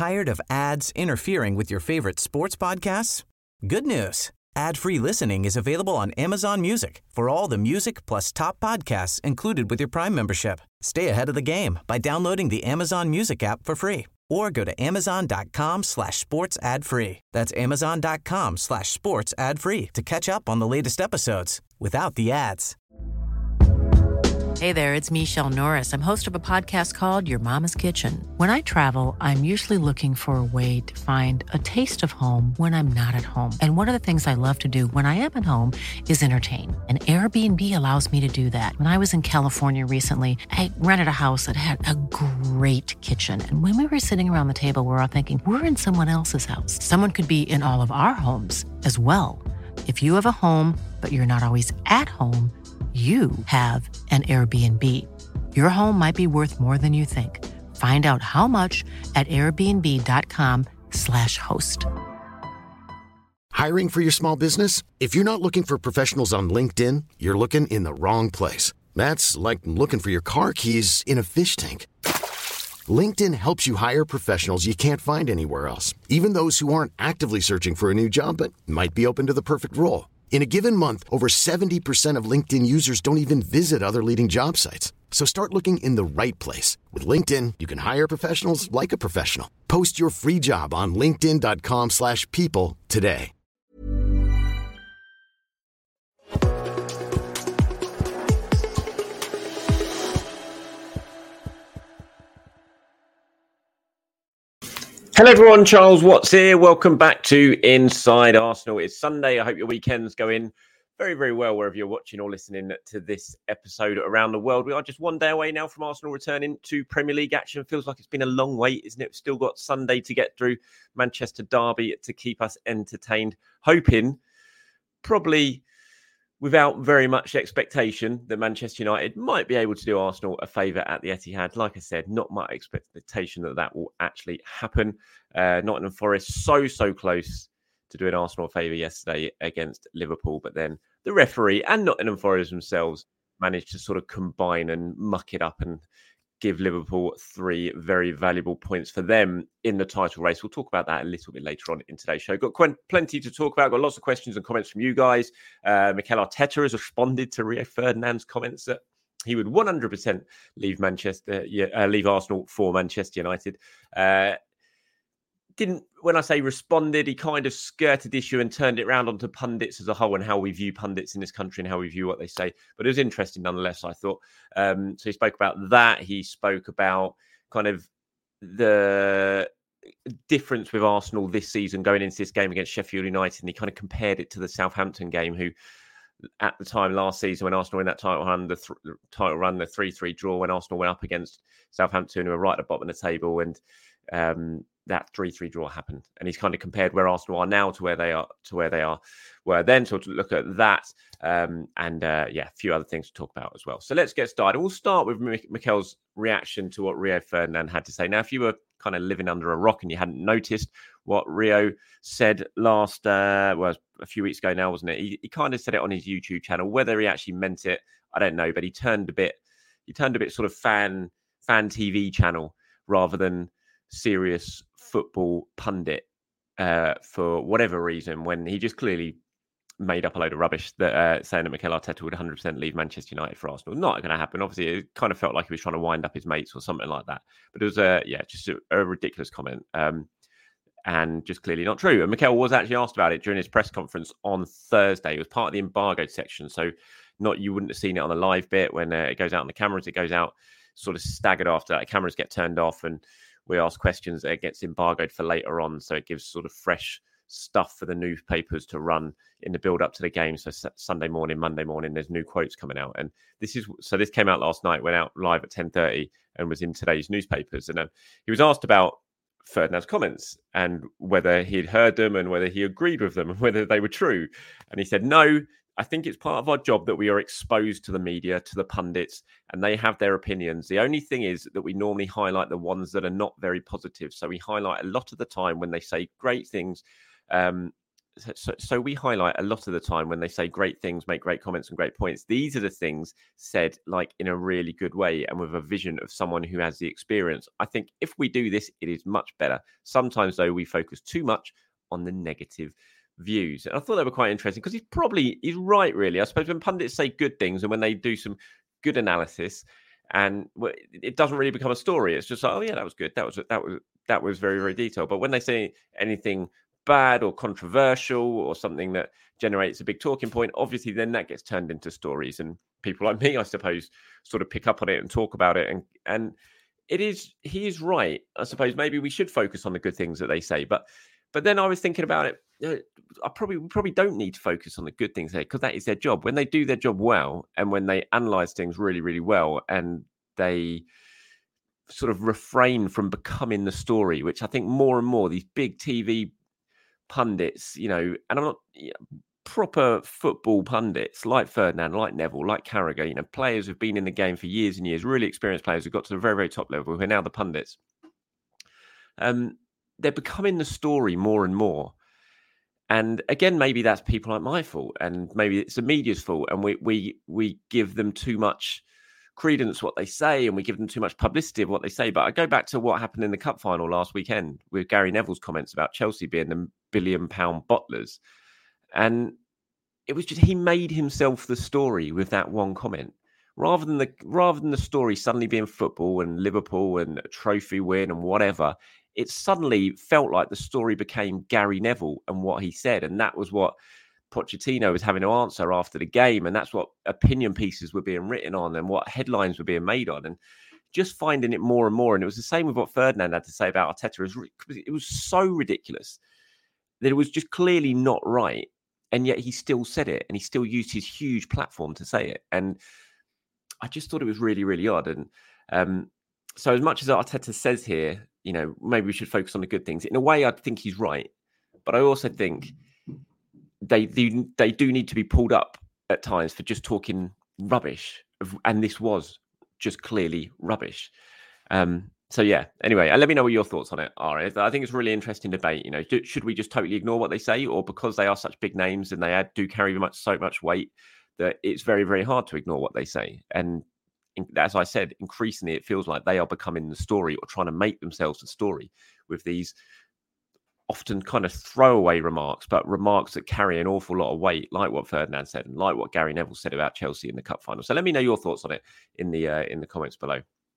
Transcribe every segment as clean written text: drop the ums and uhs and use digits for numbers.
Tired of ads interfering with your favorite sports podcasts? Good news. Ad-free listening is available on Amazon Music for all the music plus top podcasts included with your Prime membership. Stay ahead of the game by downloading the Amazon Music app for free or go to amazon.com/sports ad free. That's amazon.com/sports ad free to catch up on the latest episodes without the ads. Hey there, it's Michelle Norris. I'm host of a podcast called Your Mama's Kitchen. When I travel, I'm usually looking for a way to find a taste of home when I'm not at home. And one of the things I love to do when I am at home is entertain. And Airbnb allows me to do that. When I was in California recently, I rented a house that had a great kitchen. And when we were sitting around the table, we're all thinking, we're in someone else's house. Someone could be in all of our homes as well. If you have a home, but you're not always at home, you have an Airbnb. Your home might be worth more than you think. Find out how much at airbnb.com/host. Hiring for your small business? If you're not looking for professionals on LinkedIn, you're looking in the wrong place. That's like looking for your car keys in a fish tank. LinkedIn helps you hire professionals you can't find anywhere else, even those who aren't actively searching for a new job but might be open to the perfect role. In a given month, over 70% of LinkedIn users don't even visit other leading job sites. So start looking in the right place. With LinkedIn, you can hire professionals like a professional. Post your free job on linkedin.com/people today. Hello everyone, Charles Watts here. Welcome back to Inside Arsenal. It's Sunday. I hope your weekend's going very, very well wherever you're watching or listening to this episode around the world. We are just one day away now from Arsenal returning to Premier League action. Feels like it's been a long wait, isn't it? We've still got Sunday to get through, Manchester Derby to keep us entertained. Hoping, probably without very much expectation, that Manchester United might be able to do Arsenal a favour at the Etihad. Like I said, not much expectation that will actually happen. Nottingham Forest so close to doing Arsenal a favour yesterday against Liverpool, but then the referee and Nottingham Forest themselves managed to sort of combine and muck it up and give Liverpool 3 very valuable points for them in the title race. We'll talk about that a little bit later on in today's show. Got plenty to talk about. Got lots of questions and comments from you guys. Mikel Arteta has responded to Rio Ferdinand's comments that he would 100% leave Arsenal for Manchester United. When I say responded, he kind of skirted the issue and turned it around onto pundits as a whole and how we view pundits in this country and how we view what they say. But it was interesting nonetheless, I thought. So he spoke about that. He spoke about kind of the difference with Arsenal this season going into this game against Sheffield United. And he kind of compared it to the Southampton game, who at the time last season when Arsenal won that title run, the 3-3 draw when Arsenal went up against Southampton, who were right at the bottom of the table, and that 3-3 draw happened. And he's kind of compared where Arsenal are now to where they were then. So to look at that a few other things to talk about as well. So let's get started. We'll start with Mikel's reaction to what Rio Ferdinand had to say. Now, if you were kind of living under a rock and you hadn't noticed what Rio said a few weeks ago now, wasn't it? He kind of said it on his YouTube channel. Whether he actually meant it, I don't know, but he turned a bit sort of fan TV channel rather than serious football pundit for whatever reason, when he just clearly made up a load of rubbish that saying that Mikel Arteta would 100% leave Manchester United for Arsenal. Not going to happen. Obviously, it kind of felt like he was trying to wind up his mates or something like that. But it was just a ridiculous comment and just clearly not true. And Mikel was actually asked about it during his press conference on Thursday. It was part of the embargoed section, so you wouldn't have seen it on the live bit when it goes out on the cameras. It goes out sort of staggered after that. Cameras get turned off and we ask questions that gets embargoed for later on. So it gives sort of fresh stuff for the newspapers to run in the build up to the game. So Sunday morning, Monday morning, there's new quotes coming out. And this came out last night, went out live at 10:30 and was in today's newspapers. And he was asked about Ferdinand's comments and whether he'd heard them and whether he agreed with them and whether they were true. And he said, no, I think it's part of our job that we are exposed to the media, to the pundits, and they have their opinions. The only thing is that we normally highlight the ones that are not very positive. So we highlight a lot of the time when they say great things, so we highlight a lot of the time when they say great things, make great comments and great points. These are the things said like in a really good way and with a vision of someone who has the experience. I think if we do this, it is much better. Sometimes, though, we focus too much on the negative views. And I thought they were quite interesting because he's right, really. I suppose when pundits say good things and when they do some good analysis, and it doesn't really become a story. It's just like, oh yeah, that was good. That was very, very detailed. But when they say anything bad or controversial or something that generates a big talking point, obviously then that gets turned into stories, and people like me, I suppose, sort of pick up on it and talk about it. And he is right. I suppose maybe we should focus on the good things that they say. But then I was thinking about it. We probably don't need to focus on the good things there because that is their job. When they do their job well and when they analyze things really, really well and they sort of refrain from becoming the story, which I think more and more these big TV pundits, and I'm not proper football pundits like Ferdinand, like Neville, like Carragher, players who've been in the game for years and years, really experienced players who got to the very, very top level, who are now the pundits. They're becoming the story more and more. And again, maybe that's people like my fault, and maybe it's the media's fault, and we give them too much credence what they say, and we give them too much publicity of what they say. But I go back to what happened in the cup final last weekend with Gary Neville's comments about Chelsea being the £1 billion bottlers, and it was just he made himself the story with that one comment, rather than the story suddenly being football and Liverpool and a trophy win and whatever. It suddenly felt like the story became Gary Neville and what he said, and that was what Pochettino was having to answer after the game, and that's what opinion pieces were being written on and what headlines were being made on, and just finding it more and more. And it was the same with what Ferdinand had to say about Arteta. It was so ridiculous that it was just clearly not right, and yet he still said it, and he still used his huge platform to say it. And I just thought it was really, really odd. And so as much as Arteta says here, maybe we should focus on the good things. In a way, I think he's right, but I also think they do need to be pulled up at times for just talking rubbish, and this was just clearly rubbish. So yeah. Anyway, let me know what your thoughts on it are. I think it's a really interesting debate. Should we just totally ignore what they say, or because they are such big names and they do carry so much weight that it's very, very hard to ignore what they say? And as I said, increasingly it feels like they are becoming the story or trying to make themselves the story with these often kind of throwaway remarks, but remarks that carry an awful lot of weight, like what Ferdinand said and like what Gary Neville said about Chelsea in the cup final. So let me know your thoughts on it in the comments below.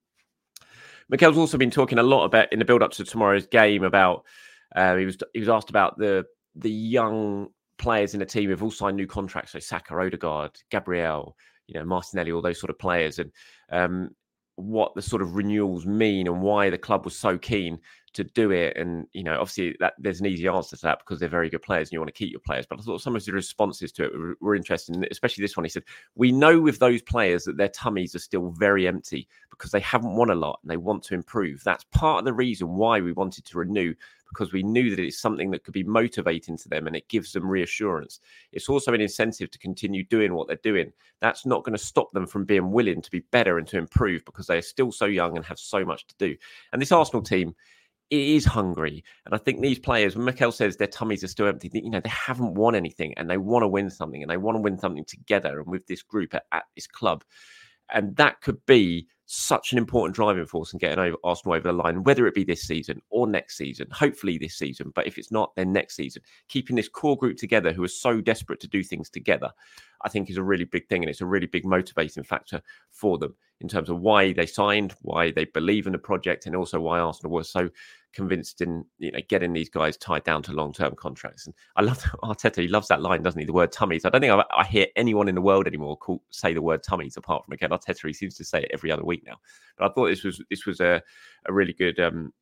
Mikel's also been talking a lot about in the build-up to tomorrow's game about he was asked about the young players in the team who've all signed new contracts, so Saka, Odegaard, Gabriel, Martinelli, all those sort of players, and what the sort of renewals mean and why the club was so keen to do it. And, obviously that there's an easy answer to that because they're very good players and you want to keep your players. But I thought some of the responses to it were interesting, especially this one. He said, we know with those players that their tummies are still very empty because they haven't won a lot and they want to improve. That's part of the reason why we wanted to renew, because we knew that it's something that could be motivating to them and it gives them reassurance. It's also an incentive to continue doing what they're doing. That's not going to stop them from being willing to be better and to improve because they are still so young and have so much to do. And this Arsenal team, it is hungry. And I think these players, when Mikel says their tummies are still empty, they haven't won anything and they want to win something, and they want to win something together and with this group at this club. And that could be such an important driving force in getting Arsenal over the line, whether it be this season or next season, hopefully this season. But if it's not, then next season. Keeping this core group together who are so desperate to do things together, I think is a really big thing. And it's a really big motivating factor for them in terms of why they signed, why they believe in the project, and also why Arsenal was so convinced in getting these guys tied down to long-term contracts. And I love Arteta. He loves that line, doesn't he? The word tummies. I don't think I hear anyone in the world anymore say the word tummies apart from Mikel Arteta. He seems to say it every other week now. But I thought this was a really good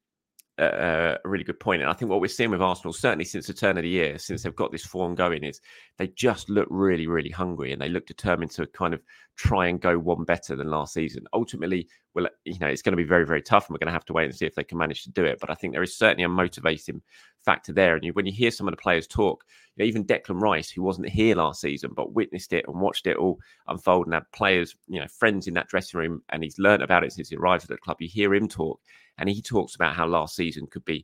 a really good point. And I think what we're seeing with Arsenal, certainly since the turn of the year, since they've got this form going, is they just look really, really hungry and they look determined to kind of try and go one better than last season. Ultimately, well, it's going to be very, very tough and we're going to have to wait and see if they can manage to do it. But I think there is certainly a motivating factor there. And when you hear some of the players talk, even Declan Rice, who wasn't here last season, but witnessed it and watched it all unfold and had players, friends in that dressing room, and he's learned about it since he arrived at the club. You hear him talk and he talks about how last season could be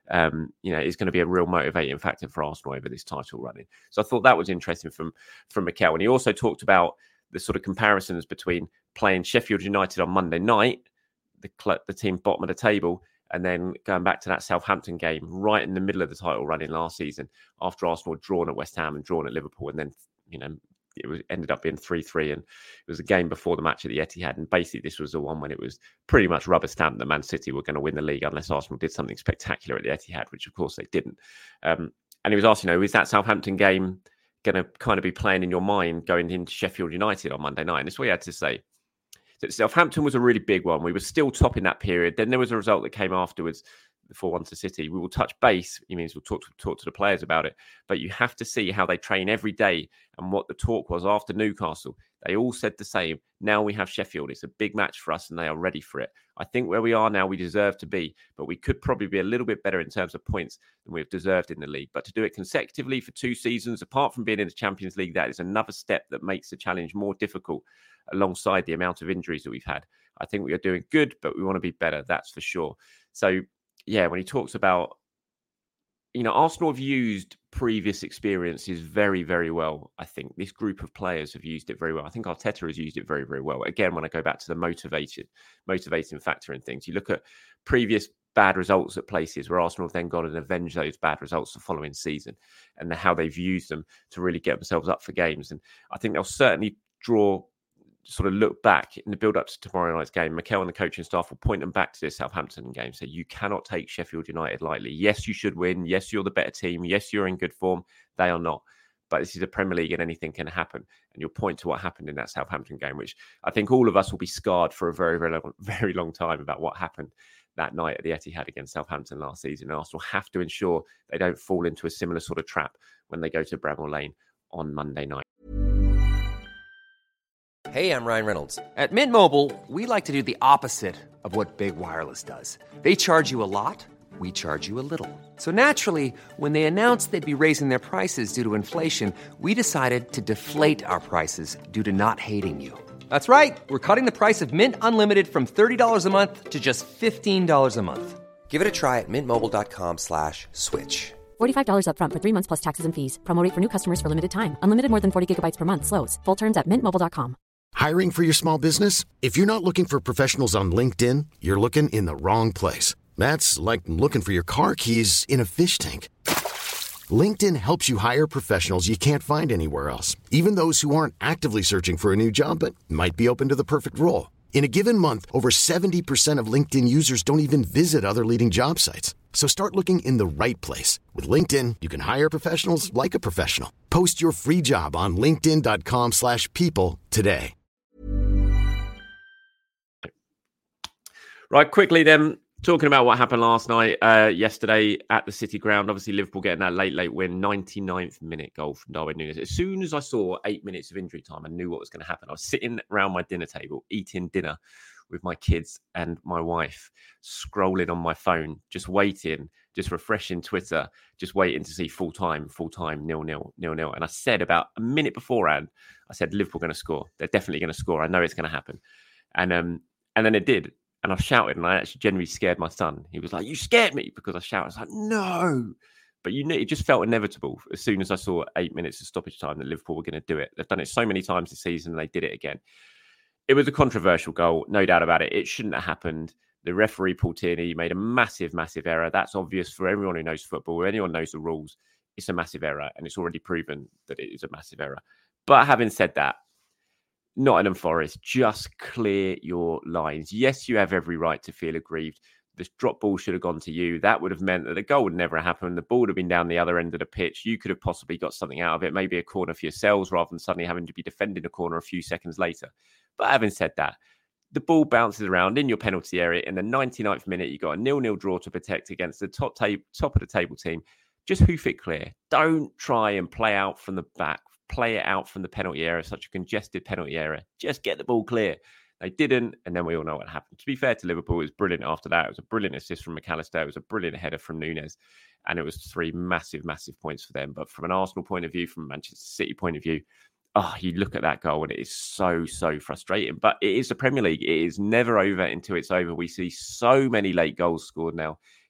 is going to be a real motivating factor for Arsenal over this title running. So I thought that was interesting from Mikel. And he also talked about the sort of comparisons between playing Sheffield United on Monday night, the team bottom of the table, and then going back to that Southampton game right in the middle of the title running last season after Arsenal had drawn at West Ham and drawn at Liverpool. And then, ended up being 3-3. And it was a game before the match at the Etihad. And basically, this was the one when it was pretty much rubber stamped that Man City were going to win the league unless Arsenal did something spectacular at the Etihad, which of course they didn't. And he was asked, is that Southampton game going to kind of be playing in your mind going into Sheffield United on Monday night? And that's what he had to say. So Southampton was a really big one. We were still top in that period. Then there was a result that came afterwards, the 4-1 to City. We will touch base. It means we'll talk to the players about it. But you have to see how they train every day and what the talk was after Newcastle. They all said the same. Now we have Sheffield. It's a big match for us and they are ready for it. I think where we are now, we deserve to be. But we could probably be a little bit better in terms of points than we've deserved in the league. But to do it consecutively for 2 seasons, apart from being in the Champions League, that is another step that makes the challenge more difficult alongside the amount of injuries that we've had. I think we are doing good, but we want to be better. That's for sure. So, yeah, when he talks about, Arsenal have used previous experiences very, very well. I think this group of players have used it very well. I think Arteta has used it very, very well. Again, when I go back to the motivating factor in things, you look at previous bad results at places where Arsenal have then gone and avenged those bad results the following season and how they've used them to really get themselves up for games. And I think they'll certainly look back in the build-up to tomorrow night's game. Mikel and the coaching staff will point them back to this Southampton game. So you cannot take Sheffield United lightly. Yes, you should win. Yes, you're the better team. Yes, you're in good form. They are not. But this is a Premier League and anything can happen. And you'll point to what happened in that Southampton game, which I think all of us will be scarred for a very, very long, very long time about what happened that night at the Etihad against Southampton last season. And Arsenal have to ensure they don't fall into a similar sort of trap when they go to Bramall Lane on Monday night. Hey, I'm Ryan Reynolds. At Mint Mobile, we like to do the opposite of what Big Wireless does. They charge you a lot, we charge you a little. So naturally, when they announced they'd be raising their prices due to inflation, we decided to deflate our prices due to not hating you. That's right. We're cutting the price of Mint Unlimited from $30 a month to just $15 a month. Give it a try at mintmobile.com/switch. $45 up front for 3 months plus taxes and fees. Promo rate for new customers for limited time. Unlimited more than 40 gigabytes per month slows. Full terms at mintmobile.com. Hiring for your small business? If you're not looking for professionals on LinkedIn, you're looking in the wrong place. That's like looking for your car keys in a fish tank. LinkedIn helps you hire professionals you can't find anywhere else, even those who aren't actively searching for a new job but might be open to the perfect role. In a given month, over 70% of LinkedIn users don't even visit other leading job sites. So start looking in the right place. With LinkedIn, you can hire professionals like a professional. Post your free job on linkedin.com/people today. Right, quickly then, talking about what happened last night, yesterday at the City Ground. Obviously, Liverpool getting that late win, 99th minute goal from Darwin Núñez. As soon as I saw 8 minutes of injury time, I knew what was going to happen. I was sitting around my dinner table, eating dinner with my kids and my wife, scrolling on my phone, just waiting, just refreshing Twitter, just waiting to see full time, 0-0. And I said about a minute beforehand, I said, Liverpool going to score. They're definitely going to score. I know it's going to happen. And then it did. And I shouted, and I actually genuinely scared my son. He was like, "You scared me," because I shouted. I was like, "No." But it just felt inevitable as soon as I saw 8 minutes of stoppage time that Liverpool were going to do it. They've done it so many times this season, and they did it again. It was a controversial goal, no doubt about it. It shouldn't have happened. The referee, Paul Tierney, made a massive, massive error. That's obvious for everyone who knows football. Anyone knows the rules. It's a massive error, and it's already proven that it is a massive error. But having said that, Nottingham Forest, just clear your lines. Yes, you have every right to feel aggrieved. This drop ball should have gone to you. That would have meant that the goal would never have happened. The ball would have been down the other end of the pitch. You could have possibly got something out of it, maybe a corner for yourselves rather than suddenly having to be defending a corner a few seconds later. But having said that, the ball bounces around in your penalty area. In the 99th minute, you got a 0-0 draw to protect against the top of the table team. Just hoof it clear. Don't try and play out from the back. Play it out from the penalty area, such a congested penalty area. Just get the ball clear. They didn't, and then we all know what happened. To be fair to Liverpool, it was brilliant after that. It was a brilliant assist from McAllister. It was a brilliant header from Núñez, and it was 3 massive, massive points for them. But from an Arsenal point of view, from a Manchester City point of view, you look at that goal and it is so, so frustrating. But it is the Premier League. It is never over until it's over. We see so many late goals scored now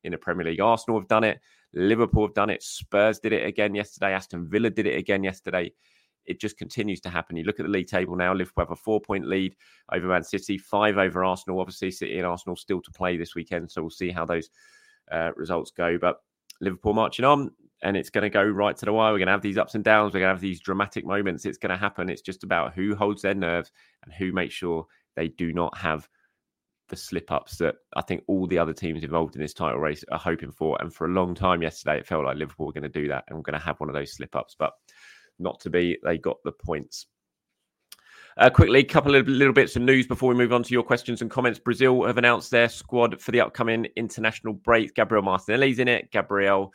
in the Premier League. Arsenal have done it. Liverpool have done it. Spurs did it again yesterday. Aston Villa did it again yesterday. It just continues to happen. You look at the league table now. Liverpool have a 4-point lead over Man City, 5 over Arsenal. Obviously, City and Arsenal still to play this weekend, so we'll see how those results go. But Liverpool marching on, and it's going to go right to the wire. We're going to have these ups and downs. We're going to have these dramatic moments. It's going to happen. It's just about who holds their nerves and who makes sure they do not have the slip-ups that I think all the other teams involved in this title race are hoping for. And for a long time yesterday, it felt like Liverpool were going to do that and we're going to have one of those slip-ups. But not to be. They got the points. Quickly, a couple of little bits of news before we move on to your questions and comments. Brazil have announced their squad for the upcoming international break. Gabriel Martinelli's in it. Gabriel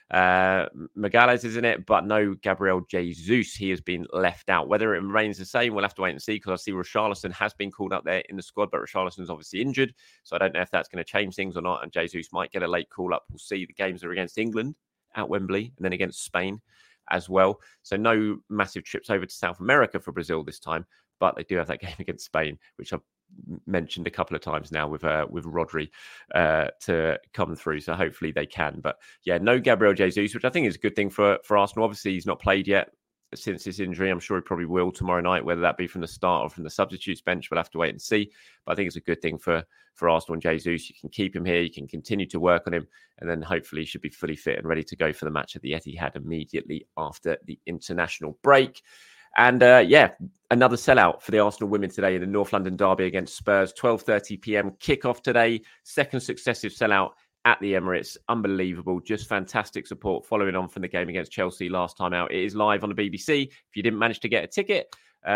Magalhães is in it, but no Gabriel Jesus. He has been left out. Whether it remains the same, we'll have to wait and see, because I see Richarlison has been called up there in the squad, but Richarlison's obviously injured, so I don't know if that's going to change things or not, and Jesus might get a late call-up. We'll see. The games are against England at Wembley and then against Spain as well. So no massive trips over to South America for Brazil this time, but they do have that game against Spain, which I've mentioned a couple of times now with Rodri to come through. So hopefully they can. But yeah, no Gabriel Jesus, which I think is a good thing for Arsenal. Obviously, he's not played yet since his injury. I'm sure he probably will tomorrow night, whether that be from the start or from the substitutes bench. We'll have to wait and see. But I think it's a good thing for Arsenal and Jesus. You can keep him here. You can continue to work on him. And then hopefully he should be fully fit and ready to go for the match at the Etihad immediately after the international break. And another sellout for the Arsenal women today in the North London derby against Spurs. 12:30 p.m. kickoff today. Second successive sellout at the Emirates. Unbelievable. Just fantastic support following on from the game against Chelsea last time out. It is live on the BBC. If you didn't manage to get a ticket,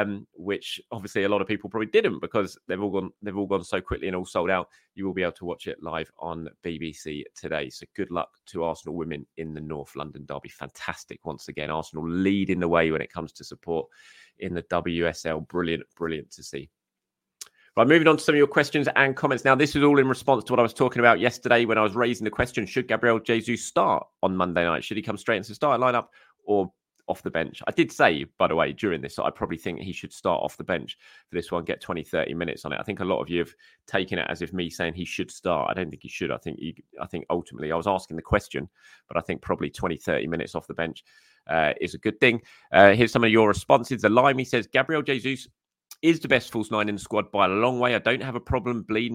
which obviously a lot of people probably didn't because they've all gone so quickly and all sold out, you will be able to watch it live on BBC today. So good luck to Arsenal women in the North London derby. Fantastic once again. Arsenal leading the way when it comes to support in the WSL. Brilliant to see. Right, moving on to some of your questions and comments. Now, this is all in response to what I was talking about yesterday when I was raising the question, should Gabriel Jesus start on Monday night? Should he come straight into the starting lineup or off the bench? I did say, by the way, during this, I probably think he should start off the bench for this one, get 20, 30 minutes on it. I think a lot of you have taken it as if me saying he should start. I don't think he should. I think ultimately I was asking the question, but I think probably 20, 30 minutes off the bench is a good thing. Here's some of your responses. The Limey says, Gabriel Jesus is the best false nine in the squad by a long way. I don't have a problem blending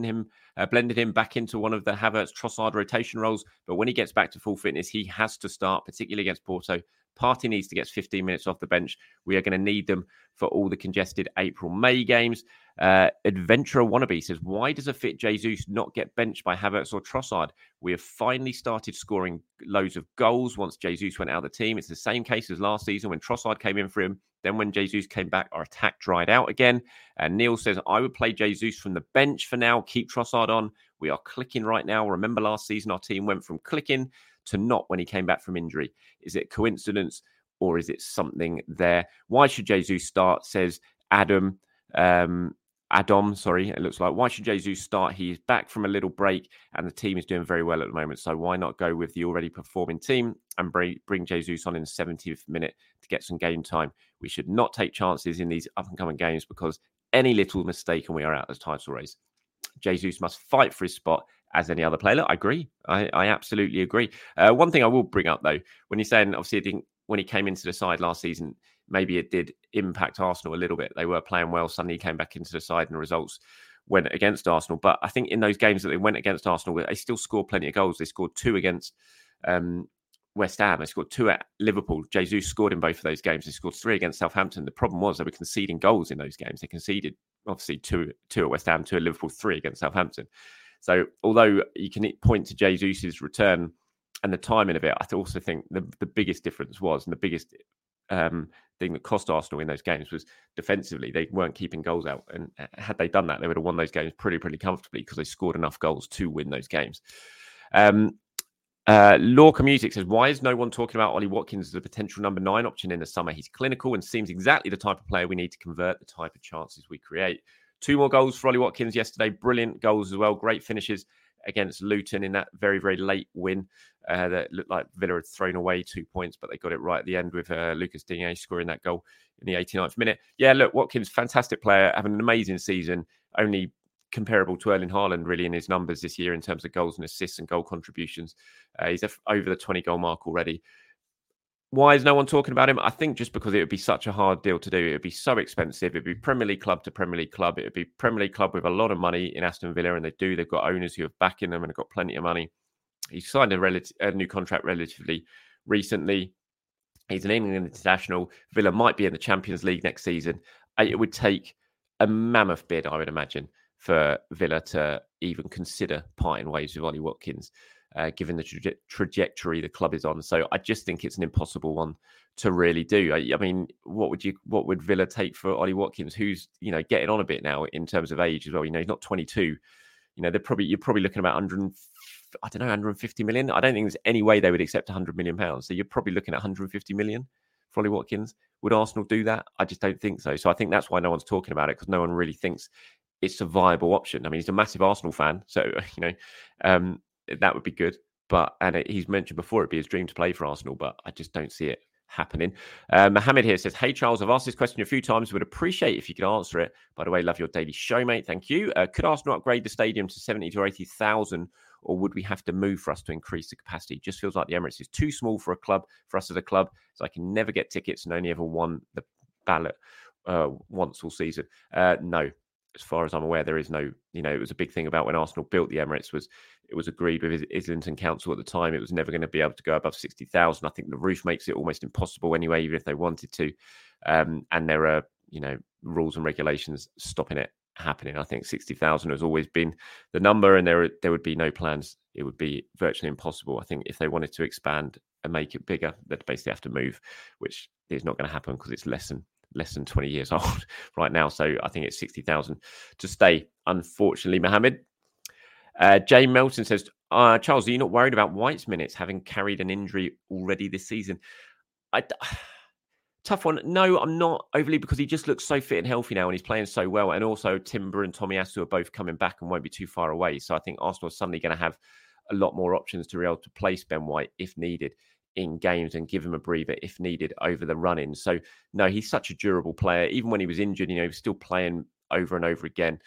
him back into one of the Havertz Trossard rotation roles, but when he gets back to full fitness, he has to start, particularly against Porto. Partey needs to get 15 minutes off the bench. We are going to need them for all the congested April-May games. Adventurer Wannabe says, why does a fit Jesus not get benched by Havertz or Trossard? We have finally started scoring loads of goals once Jesus went out of the team. It's the same case as last season when Trossard came in for him. Then when Jesus came back, our attack dried out again. And Neil says, I would play Jesus from the bench for now. Keep Trossard on. We are clicking right now. Remember last season, our team went from clicking to not when he came back from injury. Is it coincidence or is it something there? Why should Jesus start, says Adam, it looks like. Why should Jesus start? He is back from a little break and the team is doing very well at the moment. So why not go with the already performing team and bring Jesus on in the 70th minute to get some game time? We should not take chances in these up-and-coming games because any little mistake and we are out of the title race. Jesus must fight for his spot as any other player. Look, I agree. I absolutely agree. One thing I will bring up, though, when you're saying, obviously, when he came into the side last season, maybe it did impact Arsenal a little bit. They were playing well. Suddenly he came back into the side and the results went against Arsenal. But I think in those games that they went against Arsenal, they still scored plenty of goals. They scored 2 against West Ham. They scored 2 at Liverpool. Jesus scored in both of those games. They scored 3 against Southampton. The problem was they were conceding goals in those games. They conceded, obviously, 2 at West Ham, 2 at Liverpool, 3 against Southampton. So although you can point to Jesus' return and the timing of it, I also think the biggest difference was, and the biggest thing that cost Arsenal in those games was defensively. They weren't keeping goals out. And had they done that, they would have won those games pretty comfortably because they scored enough goals to win those games. Lorca Music says, why is no one talking about Ollie Watkins as a potential number 9 option in the summer? He's clinical and seems exactly the type of player we need to convert the type of chances we create. 2 more goals for Ollie Watkins yesterday. Brilliant goals as well. Great finishes against Luton in that very, very late win that looked like Villa had thrown away 2 points, but they got it right at the end with Lucas Digne scoring that goal in the 89th minute. Yeah, look, Watkins, fantastic player, having an amazing season. Only comparable to Erling Haaland really in his numbers this year in terms of goals and assists and goal contributions. He's over the 20 goal mark already. Why is no one talking about him? I think just because it would be such a hard deal to do. It would be so expensive. It would be Premier League club to Premier League club. It would be Premier League club with a lot of money in Aston Villa, and they've got owners who are backing them and have got plenty of money. He signed a new contract relatively recently. He's an England international. Villa might be in the Champions League next season. It would take a mammoth bid, I would imagine, for Villa to even consider parting ways with Ollie Watkins, given the trajectory the club is on. So I just think it's an impossible one to really do. I mean, what would Villa take for Ollie Watkins, who's getting on a bit now in terms of age as well? He's not 22. You're probably looking about 150 million. I don't think there's any way they would accept 100 million pounds. So you're probably looking at 150 million for Ollie Watkins. Would Arsenal do that? I just don't think so. So I think that's why no one's talking about it, because no one really thinks it's a viable option. I mean, he's a massive Arsenal fan, so that would be good. He's mentioned before it'd be his dream to play for Arsenal, but I just don't see it happening. Mohammed here says, "Hey Charles, I've asked this question a few times. Would appreciate if you could answer it. By the way, love your daily show, mate. Thank you. Could Arsenal upgrade the stadium to 70 to 80,000, or would we have to move for us to increase the capacity? Just feels like the Emirates is too small for us as a club, so I can never get tickets and only ever won the ballot once all season." No. As far as I'm aware, there is no, it was a big thing about when Arsenal built the Emirates it was agreed with Islington Council at the time. It was never going to be able to go above 60,000. I think the roof makes it almost impossible anyway, even if they wanted to. And there are, rules and regulations stopping it happening. I think 60,000 has always been the number, and there would be no plans. It would be virtually impossible. I think if they wanted to expand and make it bigger, they'd basically have to move, which is not going to happen because it's less than 20 years old right now. So I think it's 60,000 to stay, unfortunately, Mohammed. Jay Melton says, Charles, are you not worried about White's minutes, having carried an injury already this season? Tough one. No, I'm not overly, because he just looks so fit and healthy now and he's playing so well. And also Timber and Tomiyasu are both coming back and won't be too far away. So I think Arsenal is suddenly going to have a lot more options to be able to place Ben White if needed in games and give him a breather if needed over the run-in. So no, he's such a durable player. Even when he was injured, he was still playing over and over again.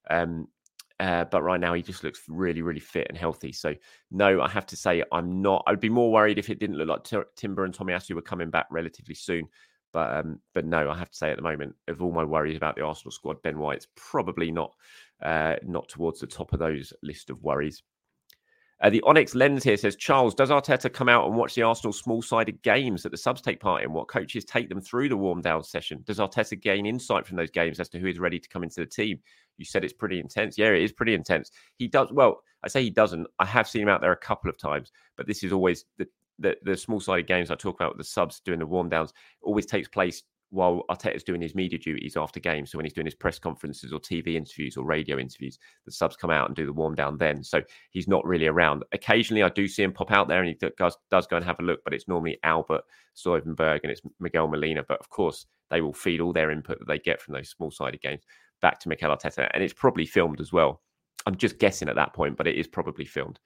But right now he just looks really, really fit and healthy. So no, I have to say I'd be more worried if it didn't look like Timber and Tomiyasu were coming back relatively soon. But no, I have to say at the moment, of all my worries about the Arsenal squad, Ben White's probably not towards the top of those list of worries. The Onyx Lens here says, Charles, does Arteta come out and watch the Arsenal small-sided games that the subs take part in? What coaches take them through the warm-down session? Does Arteta gain insight from those games as to who is ready to come into the team? You said it's pretty intense. Yeah, it is pretty intense. He does. Well, I say he doesn't. I have seen him out there a couple of times, but this is always the small-sided games I talk about with the subs doing the warm-downs always takes place while Arteta's doing his media duties after games. So when he's doing his press conferences or TV interviews or radio interviews, the subs come out and do the warm down then. So he's not really around. Occasionally I do see him pop out there and he does go and have a look, but it's normally Albert Stuyvenberg and it's Miguel Molina. But of course, they will feed all their input that they get from those small-sided games back to Mikel Arteta. And it's probably filmed as well. I'm just guessing at that point, but it is probably filmed.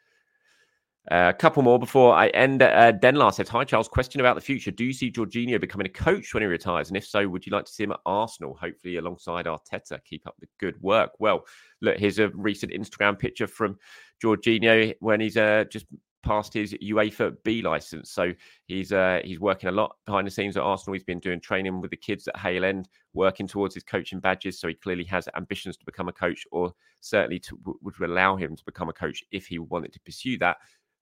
A couple more before I end. Denlar says, hi, Charles. Question about the future. Do you see Jorginho becoming a coach when he retires? And if so, would you like to see him at Arsenal, hopefully alongside Arteta? Keep up the good work. Well, look, here's a recent Instagram picture from Jorginho when he's just passed his UEFA B license. So he's working a lot behind the scenes at Arsenal. He's been doing training with the kids at Hale End, working towards his coaching badges. So he clearly has ambitions to become a coach, or certainly would allow him to become a coach if he wanted to pursue that.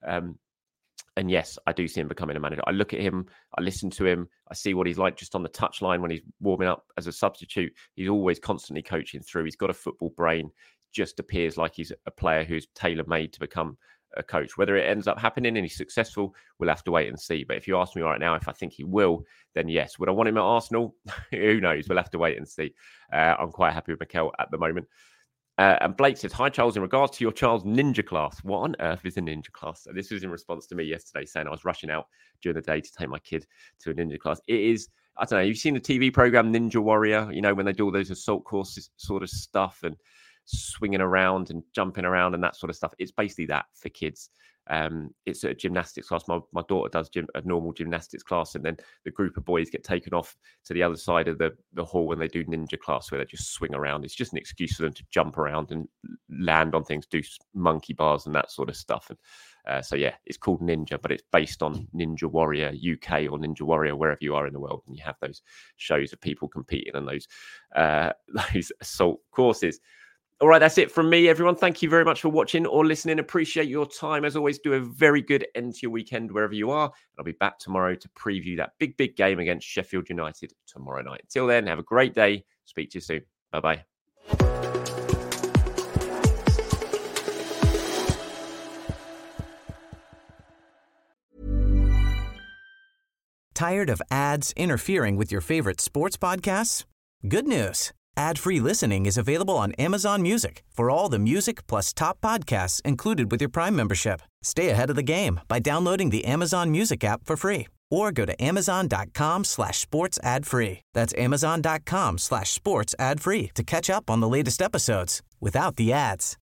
And yes, I do see him becoming a manager. I look at him, I listen to him, I see what he's like just on the touchline when he's warming up as a substitute. He's always constantly coaching through. He's got a football brain. Just appears like he's a player who's tailor-made to become a coach. Whether it ends up happening and he's successful, we'll have to wait and see. But if you ask me right now if I think he will, then yes. Would I want him at Arsenal? Who knows? We'll have to wait and see. I'm quite happy with Mikel at the moment. And Blake says, hi, Charles, in regards to your child's ninja class, what on earth is a ninja class? So this was in response to me yesterday saying I was rushing out during the day to take my kid to a ninja class. It is, I don't know, you've seen the TV program Ninja Warrior, when they do all those assault courses sort of stuff and swinging around and jumping around and that sort of stuff. It's basically that for kids. It's a gymnastics class. My daughter does a normal gymnastics class, and then the group of boys get taken off to the other side of the hall when they do ninja class, where they just swing around. It's just an excuse for them to jump around and land on things, do monkey bars and that sort of stuff. And so yeah, it's called Ninja, but it's based on Ninja Warrior UK or Ninja Warrior wherever you are in the world, and you have those shows of people competing in those assault courses. All right, that's it from me, everyone. Thank you very much for watching or listening. Appreciate your time. As always, do a very good end to your weekend wherever you are. I'll be back tomorrow to preview that big game against Sheffield United tomorrow night. Until then, have a great day. Speak to you soon. Bye-bye. Tired of ads interfering with your favorite sports podcasts? Good news. Ad-free listening is available on Amazon Music for all the music plus top podcasts included with your Prime membership. Stay ahead of the game by downloading the Amazon Music app for free or go to amazon.com/sports ad free. That's amazon.com/sports ad free to catch up on the latest episodes without the ads.